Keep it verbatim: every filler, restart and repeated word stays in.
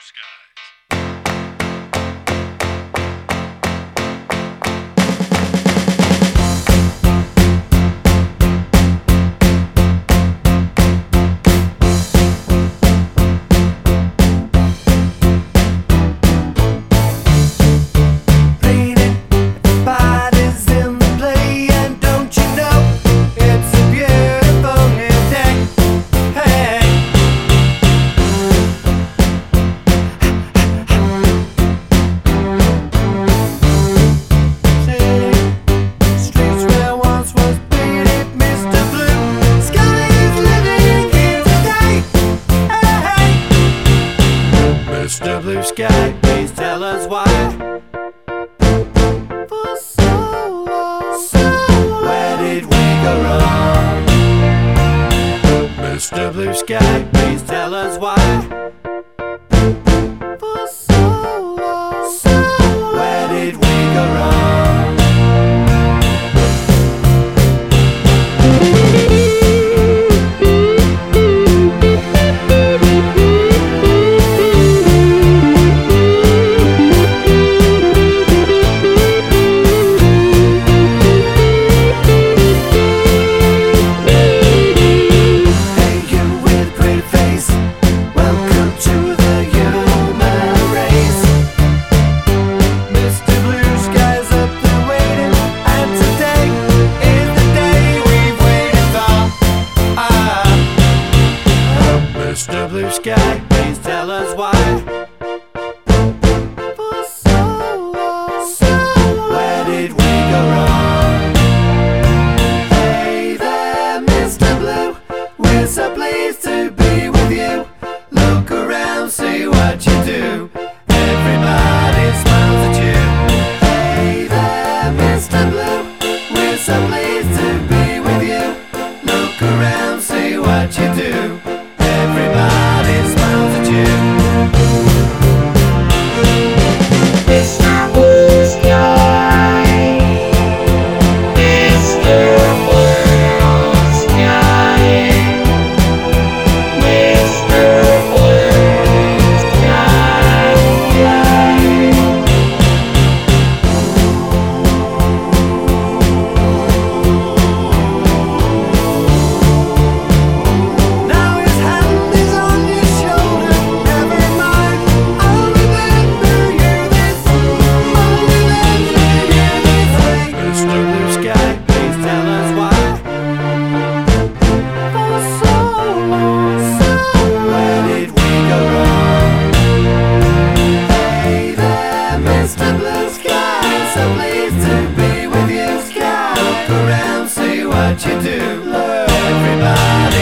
Mister Blue Sky, please tell us why. For so long, so long, where did we go wrong? Mister Blue Sky, please tell us why. For so long, so long, where did we go wrong? Mister Blue Sky, please tell us why. For so long, so long, where did we go wrong? Hey there, Mister Blue, we're so pleased to be with you. Look around, see what you do. Everybody smiles at you. Hey there, Mister Blue, we're so pleased to be with you. Look around, see what you do. Everybody smiles at you. Mister Blue Sky, Mister Blue Sky, Mister Blue Sky. Now his hand is on your shoulder. Never mind, I'll remember you this. I'll remember you this way. Mister Blue Sky, please tell us why. For so long, so long, where did we go wrong? Hey there, Mister Blue Sky, so pleased to be with you. Sky, look around, see what you do. Everybody